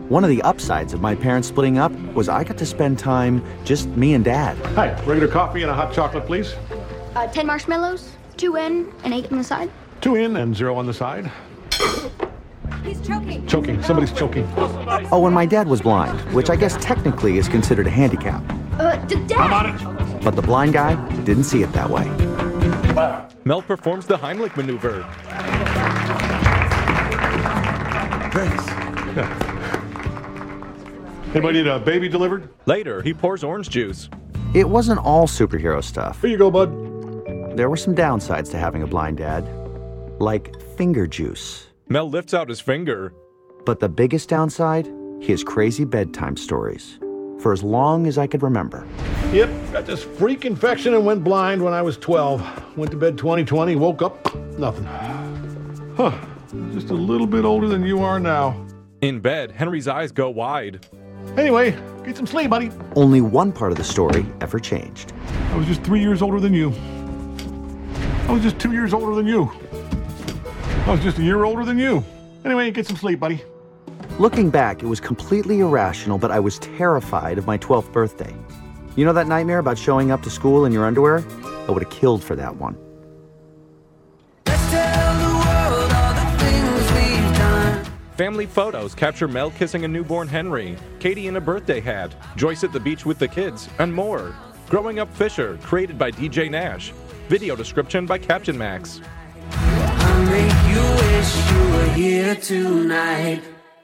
One of the upsides of my parents splitting up was I got to spend time just me and Dad. Hi, regular coffee and a hot chocolate, please. 10 marshmallows, 2 in and 8 on the side. 2 in and 0 on the side. He's choking. Choking. Somebody's choking. Oh, and my dad was blind, which I guess technically is considered a handicap. Dad! I'm on it. But the blind guy didn't see it that way. Mel performs the Heimlich maneuver. Thanks. Anybody need a baby delivered? Later, he pours orange juice. It wasn't all superhero stuff. Here you go, bud. There were some downsides to having a blind dad, like finger juice. Mel lifts out his finger. But the biggest downside? His crazy bedtime stories. For as long as I could remember. Yep, got this freak infection and went blind when I was 12. Went to bed 2020, woke up, nothing. Huh, just a little bit older than you are now. In bed, Henry's eyes go wide. Anyway, get some sleep, buddy. Only one part of the story ever changed. I was just 3 years older than you. I was just 2 years older than you. I was just a year older than you. Anyway, get some sleep, buddy. Looking back, it was completely irrational, but I was terrified of my 12th birthday. You know that nightmare about showing up to school in your underwear? I would have killed for that one. Let's tell the world all the things we've done. Family photos capture Mel kissing a newborn Henry, Katie in a birthday hat, Joyce at the beach with the kids, and more. Growing Up Fisher, created by DJ Nash. Video description by Captain Max. I'll make you wish you were here tonight.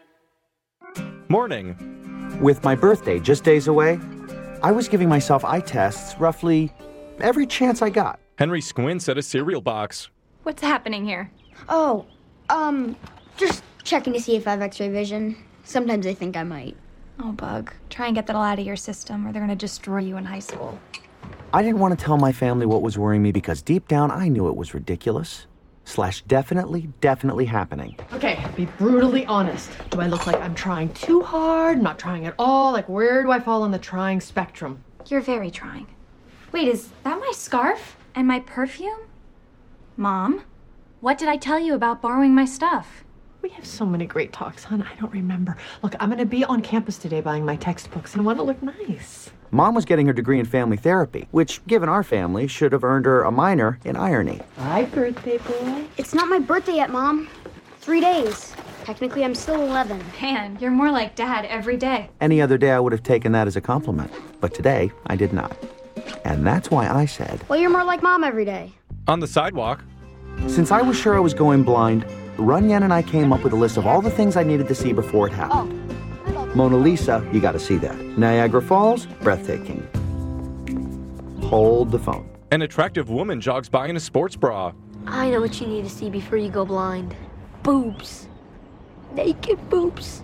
Morning. With my birthday just days away, I was giving myself eye tests roughly every chance I got. Henry squints at a cereal box. What's happening here? Oh, just checking to see if I have x-ray vision. Sometimes I think I might. Oh, Bug. Try and get that all out of your system or they're gonna destroy you in high school. I didn't want to tell my family what was worrying me because deep down I knew it was ridiculous. / definitely happening. Okay, be brutally honest. Do I look like I'm trying too hard, not trying at all? Like, where do I fall on the trying spectrum? You're very trying. Wait, is that my scarf? And my perfume? Mom, what did I tell you about borrowing my stuff? We have so many great talks, hon. I don't remember. Look, I'm gonna be on campus today buying my textbooks and I want to look nice. Mom was getting her degree in family therapy, which, given our family, should have earned her a minor in irony. Hi, birthday boy. It's not my birthday yet, Mom. 3 days. Technically, I'm still 11. Man, you're more like Dad every day. Any other day I would have taken that as a compliment, but today I did not. And that's why I said, Well, you're more like Mom every day. On the sidewalk, since I was sure I was going blind, Runyan and I came up with a list of all the things I needed to see before it happened. Mona Lisa, you gotta see that. Niagara Falls, breathtaking. Hold the phone. an attractive woman jogs by in a sports bra. I know what you need to see before you go blind. Boobs. Naked boobs.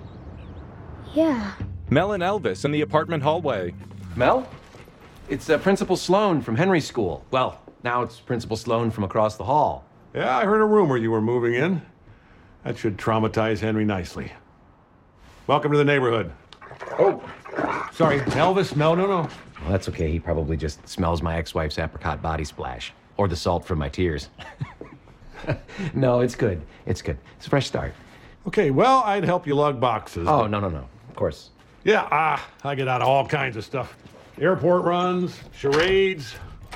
Yeah. Mel and Elvis in the apartment hallway. Mel? It's Principal Sloan from Henry School. Well, now it's Principal Sloan from across the hall. Yeah, I heard a rumor you were moving in. That should traumatize Henry nicely. Welcome to the neighborhood. Oh, sorry, Elvis. No. Well, that's okay. He probably just smells my ex-wife's apricot body splash. Or the salt from my tears. No, it's good. It's good. It's a fresh start. Okay, well, I'd help you lug boxes. Oh, no. Of course. Yeah, I get out of all kinds of stuff. Airport runs, charades.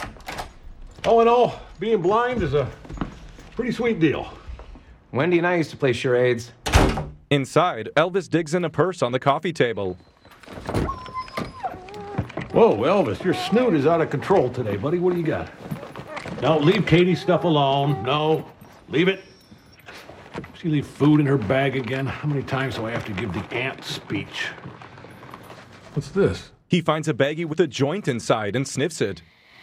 All in all, being blind is a pretty sweet deal. Wendy and I used to play charades. Inside, Elvis digs in a purse on the coffee table. Whoa, Elvis, your snoot is out of control today, buddy. What do you got? No, leave Katie's stuff alone. No, leave it. She leave food in her bag again. How many times do I have to give the aunt speech? What's this? He finds a baggie with a joint inside and sniffs it.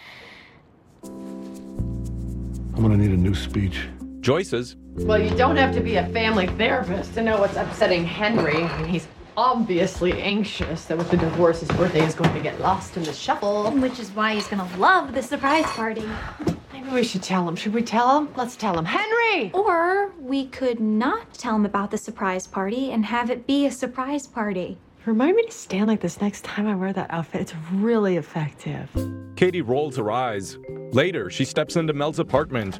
I'm gonna need a new speech. Joyce's. Well, you don't have to be a family therapist to know what's upsetting Henry. I mean, he's obviously anxious that with the divorce, his birthday is going to get lost in the shuffle. Which is why he's gonna love the surprise party. Maybe we should tell him. Should we tell him? Let's tell him. Henry! Or we could not tell him about the surprise party and have it be a surprise party. Remind me to stand like this next time I wear that outfit. It's really effective. Katie rolls her eyes. Later, she steps into Mel's apartment.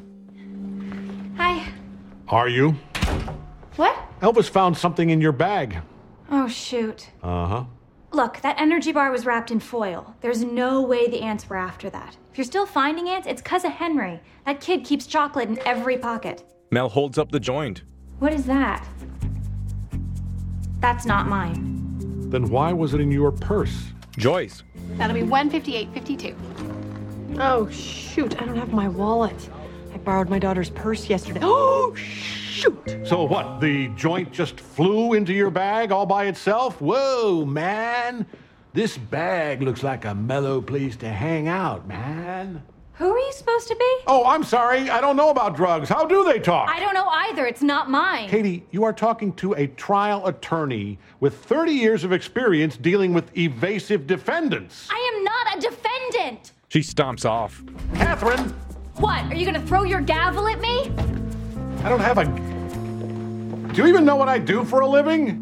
Hi. Are you? What? Elvis found something in your bag. Oh, shoot. Uh-huh. Look, that energy bar was wrapped in foil. There's no way the ants were after that. If you're still finding ants, it's 'cause of Henry. That kid keeps chocolate in every pocket. Mel holds up the joint. What is that? That's not mine. Then why was it in your purse? Joyce. That'll be 158.52. Oh, shoot. I don't have my wallet. I borrowed my daughter's purse yesterday. Oh, shoot. So what, the joint just flew into your bag all by itself? Whoa, man. This bag looks like a mellow place to hang out, man. Who are you supposed to be? Oh, I'm sorry. I don't know about drugs. How do they talk? I don't know either. It's not mine. Katie, you are talking to a trial attorney with 30 years of experience dealing with evasive defendants. I am not a defendant. She stomps off. Catherine! What? Are you gonna throw your gavel at me? I don't have a... Do you even know what I do for a living?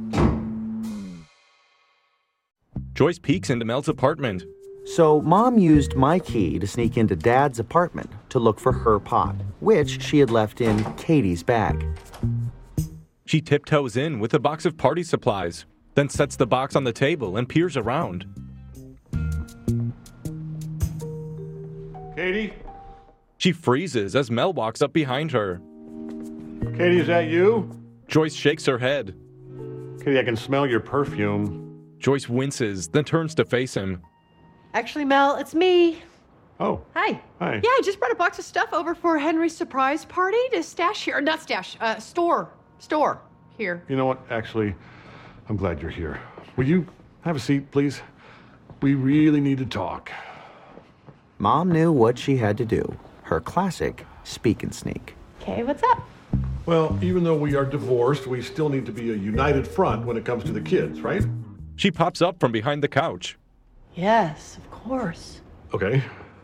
Joyce peeks into Mel's apartment. So Mom used my key to sneak into Dad's apartment to look for her pot, which she had left in Katie's bag. She tiptoes in with a box of party supplies, then sets the box on the table and peers around. Katie? She freezes as Mel walks up behind her. Katie, is that you? Joyce shakes her head. Katie, I can smell your perfume. Joyce winces, then turns to face him. Actually, Mel, it's me. Oh. Hi. Hi. Yeah, I just brought a box of stuff over for Henry's surprise party to stash here. Or not stash, store here. You know what? Actually, I'm glad you're here. Will you have a seat, please? We really need to talk. Mom knew what she had to do. Her classic speak and sneak. Okay, what's up? Well, even though we are divorced, we still need to be a united front when it comes to the kids, right? She pops up from behind the couch. Yes, of course. Okay.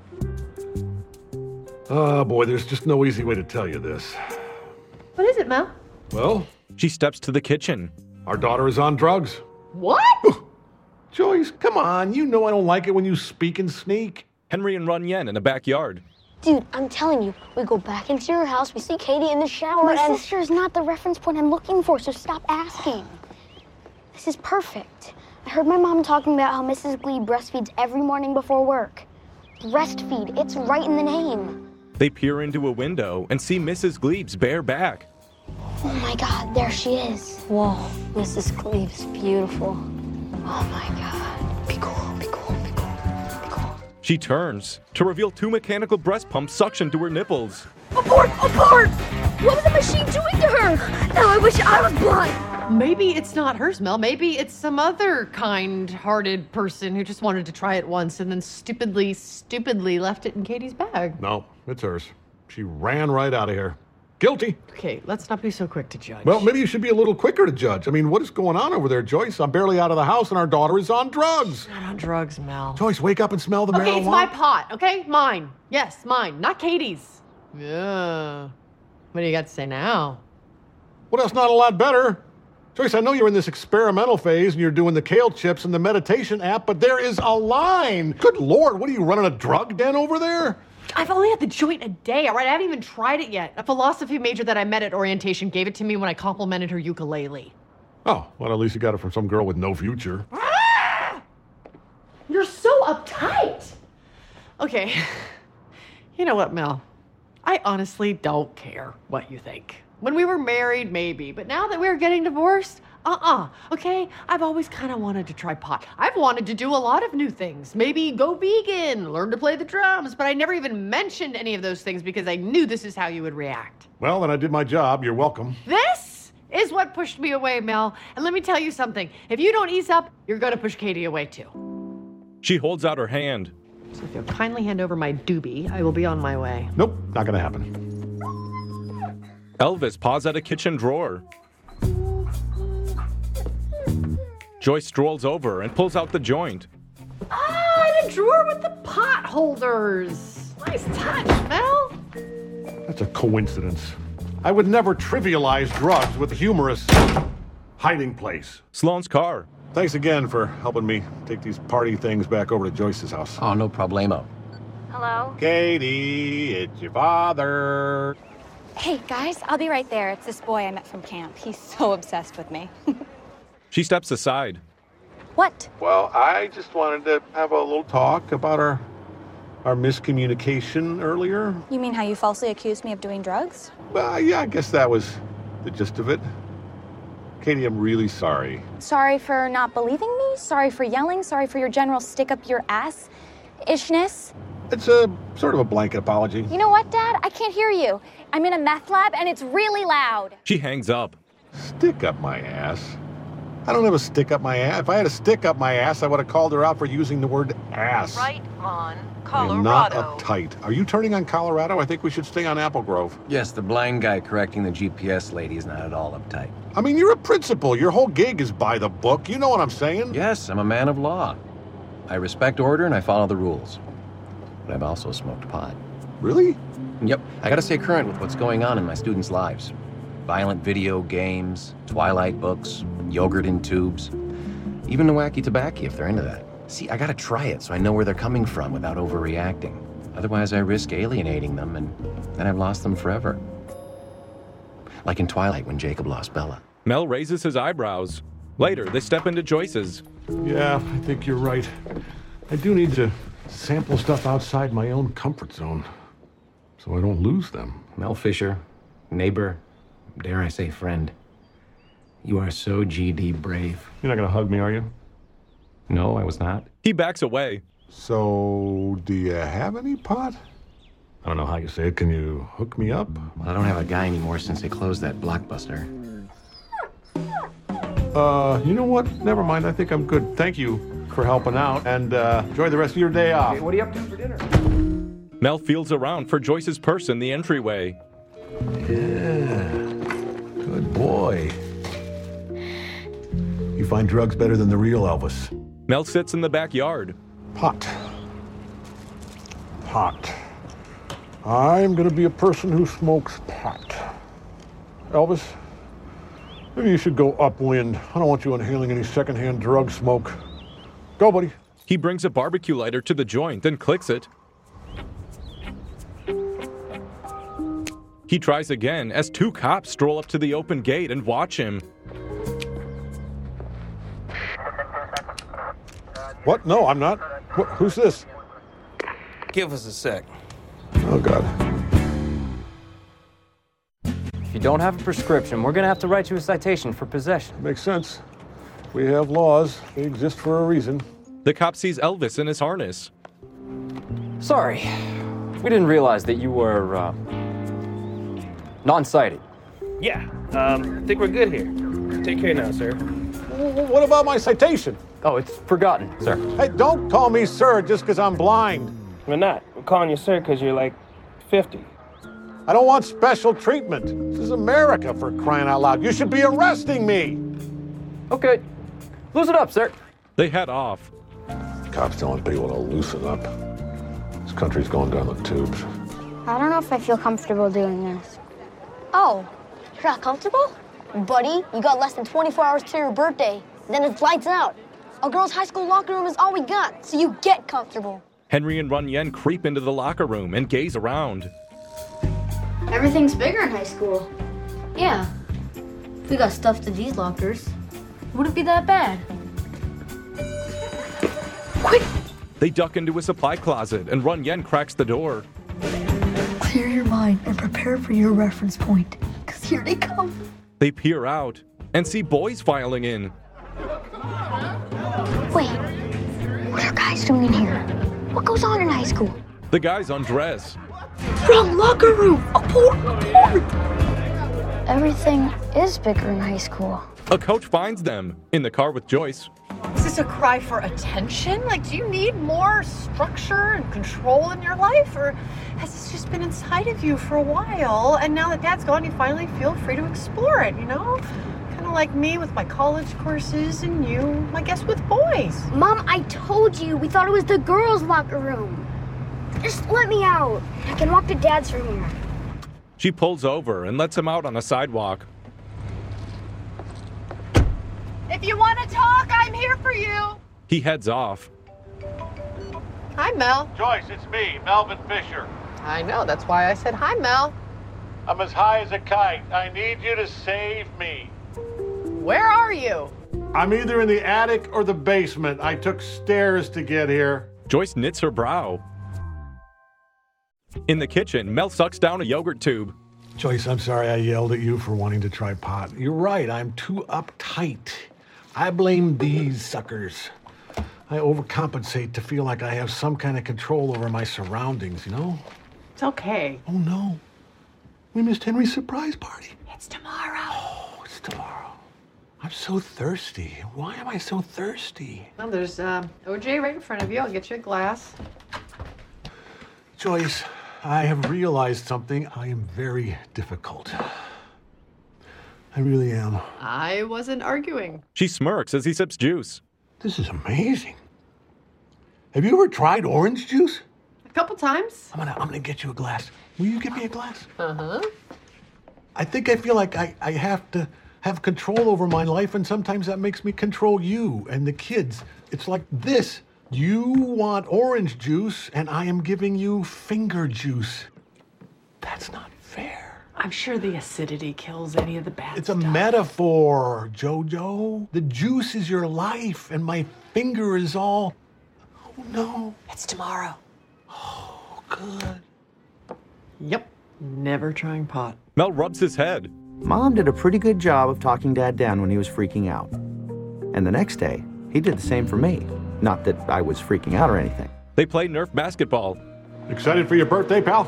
Oh, boy, there's just no easy way to tell you this. What is it, Mel? Well, She steps to the kitchen. our daughter is on drugs. What? Joyce, come on. You know I don't like it when you speak and sneak. Henry and Run Yen in the backyard. Dude, I'm telling you, we go back into your house, we see Katie in the shower, My and... sister is not the reference point I'm looking for, so stop asking. This is perfect. I heard my mom talking about how Mrs. Glee breastfeeds every morning before work. Breastfeed, it's right in the name. They peer into a window and see Mrs. Glebe's bare back. Oh my God, there she is. Whoa, Mrs. Cleve's beautiful. Oh my God. Be cool, be cool, be cool, be cool. She turns to reveal two mechanical breast pumps suctioned to her nipples. Abort! Abort! What was the machine doing to her? Now I wish I was blind. Maybe it's not hers, Mel. Maybe it's some other kind-hearted person who just wanted to try it once and then stupidly left it in Katie's bag. No, it's hers. She ran right out of here. Guilty. Okay, let's not be so quick to judge. Well, maybe you should be a little quicker to judge. I mean, what is going on over there, Joyce? I'm barely out of the house and our daughter is on drugs. Not on drugs, Mel. Joyce, wake up and smell the marijuana. Okay, it's my pot, okay? Mine. Yes, mine, not Katie's. Yeah. What do you got to say now? Well, that's not a lot better. Joyce, I know you're in this experimental phase and you're doing the kale chips and the meditation app, but there is a line. Good Lord, what are you running a drug den over there? I've only had the joint a day, all right? I haven't even tried it yet. A philosophy major that I met at orientation gave it to me when I complimented her ukulele. Oh, well, at least you got it from some girl with no future. You're so uptight. Okay. You know what, Mel? I honestly don't care what you think. When we were married, maybe, but now that we're getting divorced, okay? I've always kind of wanted to try pot. I've wanted to do a lot of new things. Maybe go vegan, learn to play the drums, but I never even mentioned any of those things because I knew this is how you would react. Well, then I did my job. You're welcome. This is what pushed me away, Mel. And let me tell you something. If you don't ease up, you're going to push Katie away too. She holds out her hand. So if you'll kindly hand over my doobie, I will be on my way. Nope, not gonna happen. Elvis paws at a kitchen drawer. Joyce strolls over and pulls out the joint. Ah, and a drawer with the pot holders. Nice touch, Mel. That's a coincidence. I would never trivialize drugs with a humorous hiding place. Sloane's car. Thanks again for helping me take these party things back over to Joyce's house. Oh, no problemo. Hello? Katie, it's your father. Hey, guys, I'll be right there. It's this boy I met from camp. He's so obsessed with me. She steps aside. What? Well, I just wanted to have a little talk about our miscommunication earlier. You mean how you falsely accused me of doing drugs? Well, yeah, I guess that was the gist of it. Katie, I'm really sorry. Sorry for not believing me? Sorry for yelling? Sorry for your general stick-up-your-ass-ishness? It's a sort of a blanket apology. You know what, Dad? I can't hear you. I'm in a meth lab, and it's really loud. She hangs up. Stick up my ass? I don't have a stick up my ass. If I had a stick up my ass, I would have called her out for using the word ass. Right on I'm not Colorado. uptight. Are you turning on Colorado? I think we should stay on Apple Grove. Yes, the blind guy correcting the GPS lady is not at all uptight. I mean, you're a principal. Your whole gig is by the book. You know what I'm saying? Yes, I'm a man of law. I respect order and I follow the rules. But I've also smoked pot. Really? Yep. I gotta stay current with what's going on in my students' lives. Violent video games, Twilight books, yogurt in tubes. Even the wacky tobacco if they're into that. See, I gotta try it so I know where they're coming from without overreacting. Otherwise, I risk alienating them and then I've lost them forever. Like in Twilight when Jacob lost Bella. Mel raises his eyebrows. Later, they step into Joyce's. Yeah, I think you're right. I do need to sample stuff outside my own comfort zone so I don't lose them. Mel Fisher, neighbor, dare I say friend. You are so GD brave. You're not gonna hug me, are you? No, I was not. He backs away. So, do you have any pot? I don't know how you say it. Can you hook me up? Well, I don't have a guy anymore since they closed that Blockbuster. You know what? Never mind. I think I'm good. Thank you for helping out, and enjoy the rest of your day off. Hey, what are you up to for dinner? Mel feels around for Joyce's purse in the entryway. Yeah. Good boy. You find drugs better than the real Elvis. Mel sits in the backyard. Pot. Pot. I'm gonna be a person who smokes pot. Elvis, maybe you should go upwind. I don't want you inhaling any secondhand drug smoke. Go, buddy. He brings a barbecue lighter to the joint and clicks it. He tries again as two cops stroll up to the open gate and watch him. What? No, I'm not. Who's this? Give us a sec. Oh, God. If you don't have a prescription, we're gonna have to write you a citation for possession. Makes sense. We have laws. They exist for a reason. The cop sees Elvis in his harness. Sorry. We didn't realize that you were, non-sighted. Yeah, I think we're good here. Take care now, sir. What about my citation? Oh, it's forgotten, sir. Hey, don't call me sir just because I'm blind. We're not. We're calling you sir because you're like 50. I don't want special treatment. This is America, for crying out loud. You should be arresting me. Okay. Loosen up, sir. They head off. Cops telling people to loosen up. This country's going down the tubes. I don't know if I feel comfortable doing this. Oh, you're not comfortable? Buddy, you got less than 24 hours to your birthday. Then it's lights out. A girls' high school locker room is all we got, so you get comfortable. Henry and Run Yen creep into the locker room and gaze around. Everything's bigger in high school. Yeah. We got stuffed in these lockers. Would it be that bad? Quick! They duck into a supply closet and Run Yen cracks the door. Clear your mind and prepare for your reference point, because here they come. They peer out and see boys filing in. Wait, what are guys doing in here? What goes on in high school? The guys undress. Wrong locker room! Abort! Everything is bigger in high school. A coach finds them in the car with Joyce. Is this a cry for attention? Like, do you need more structure and control in your life? Or has this just been inside of you for a while, and now that Dad's gone, you finally feel free to explore it, you know? Kind of like me with my college courses and you, I guess, with boys. Mom, I told you, we thought it was the girls' locker room. Just let me out. I can walk to Dad's from here. She pulls over and lets him out on a sidewalk. If you want to talk, I'm here for you. He heads off. Hi, Mel. Joyce, it's me, Melvin Fisher. I know, that's why I said hi, Mel. I'm as high as a kite. I need you to save me. Where are you? I'm either in the attic or the basement. I took stairs to get here. Joyce knits her brow. In the kitchen, Mel sucks down a yogurt tube. Joyce, I'm sorry I yelled at you for wanting to try pot. You're right, I'm too uptight. I blame these suckers. I overcompensate to feel like I have some kind of control over my surroundings, you know? It's okay. Oh, no. We missed Henry's surprise party. It's tomorrow. Oh, it's tomorrow. I'm so thirsty. Why am I so thirsty? Well, there's OJ right in front of you. I'll get you a glass. Joyce, I have realized something. I am very difficult. I really am. I wasn't arguing. She smirks as he sips juice. This is amazing. Have you ever tried orange juice? A couple times. I'm gonna get you a glass. Will you get me a glass? Uh-huh. I think I feel like I have to have control over my life, and sometimes that makes me control you and the kids. It's like this. You want orange juice, and I am giving you finger juice. That's not fair. I'm sure the acidity kills any of the bad It's a stuff. metaphor, Jojo. The juice is your life, and my finger is all... Oh, no. It's tomorrow. Oh, good. Yep. Never trying pot. Mel rubs his head. Mom did a pretty good job of talking Dad down when he was freaking out. And the next day, he did the same for me. Not that I was freaking out or anything. They play Nerf basketball. Excited for your birthday, pal?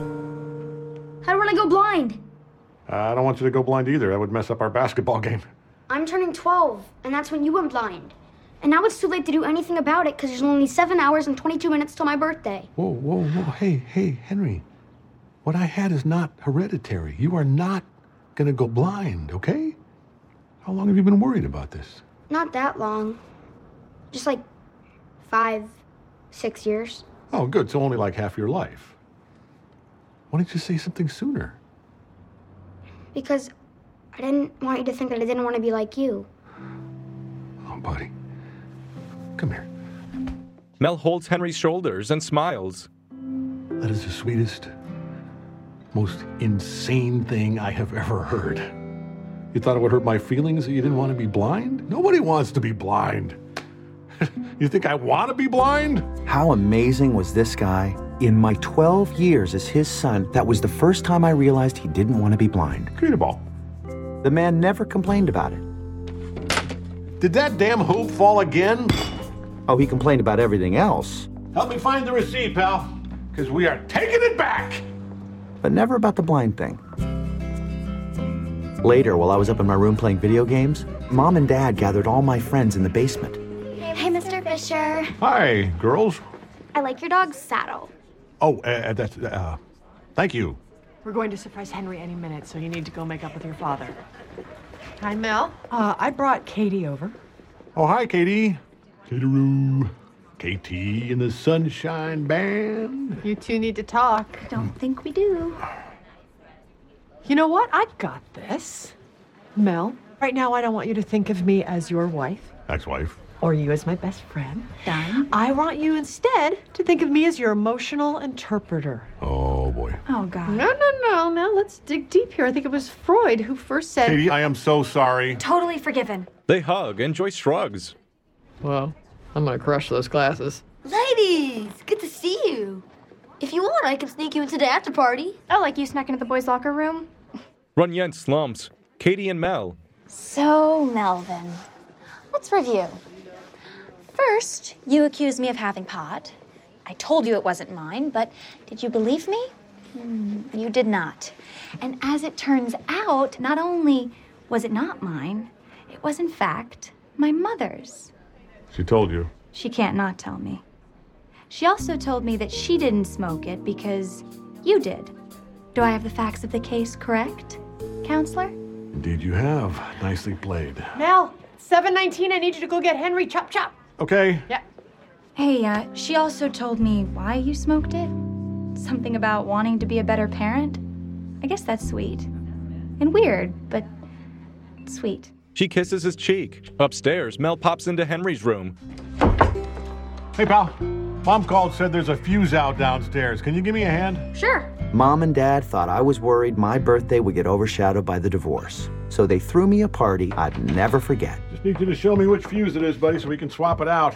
How do I go blind? I don't want you to go blind either. That would mess up our basketball game. I'm turning 12, and that's when you went blind. And now it's too late to do anything about it because there's only 7 hours and 22 minutes till my birthday. Whoa, whoa, whoa. Hey, Henry. What I had is not hereditary. You are not gonna go blind, okay? How long have you been worried about this? Not that long. Just like 5, 6 years. Oh, good. So only like half your life. Why didn't you say something sooner? Because I didn't want you to think that I didn't want to be like you. Oh, buddy. Come here. Mel holds Henry's shoulders and smiles. That is the sweetest, most insane thing I have ever heard. You thought it would hurt my feelings that you didn't want to be blind? Nobody wants to be blind. You think I want to be blind? How amazing was this guy? In my 12 years as his son, that was the first time I realized he didn't want to be blind. Give me the ball. The man never complained about it. Did that damn hoop fall again? Oh, he complained about everything else, Help me find the receipt, pal, because we are taking it back. but never about the blind thing. Later, while I was up in my room playing video games, Mom and Dad gathered all my friends in the basement. Hey, Mr. Fisher. Hi, girls. I like your dog's saddle. Oh, thank you. We're going to surprise Henry any minute, so you need to go make up with your father. Hi, Mel. I brought Katie over. Oh, hi, Katie. Kateroo. KT and the Sunshine Band. You two need to talk. Don't think we do. You know what? I got this. Mel, right now I don't want you to think of me as your wife Ex-wife. or you as my best friend. Done. I want you instead to think of me as your emotional interpreter. Oh, boy. Oh, God. No. Now let's dig deep here. I think it was Freud who first said... Katie, I am so sorry. Totally forgiven. They hug and Joyce shrugs. Well, I'm gonna crush those glasses. Ladies, good to see you. If you want, I can sneak you into the after party. Oh, like you snuck into the boys' locker room? Runyon slumps. Katie and Mel. So, Melvin, let's review. First, you accused me of having pot. I told you it wasn't mine, but did you believe me? You did not. And as it turns out, not only was it not mine, it was in fact my mother's. She told you. She can't not tell me. She also told me that she didn't smoke it because you did. Do I have the facts of the case correct, Counselor? Indeed you have. Nicely played. Mel, 7:19. I need you to go get Henry. Chop, chop. Okay. Yeah. Hey, she also told me why you smoked it. Something about wanting to be a better parent. I guess that's sweet. And weird, but sweet. She kisses his cheek. Upstairs, Mel pops into Henry's room. Hey, pal. Mom called, said there's a fuse out downstairs. Can you give me a hand? Sure. Mom and Dad thought I was worried my birthday would get overshadowed by the divorce. so they threw me a party I'd never forget. Just need you to show me which fuse it is, buddy, so we can swap it out.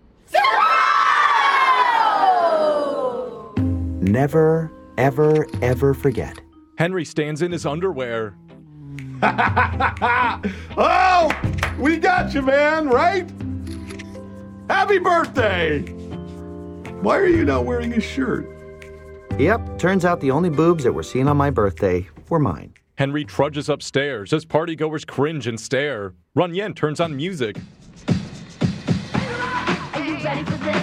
Never, ever, ever forget. Henry stands in his underwear. Oh, we got you, man, right? Happy birthday! Why are you not wearing his shirt? Yep, turns out the only boobs that were seen on my birthday were mine. Henry trudges upstairs as partygoers cringe and stare. Runyen turns on music. Are you ready for this?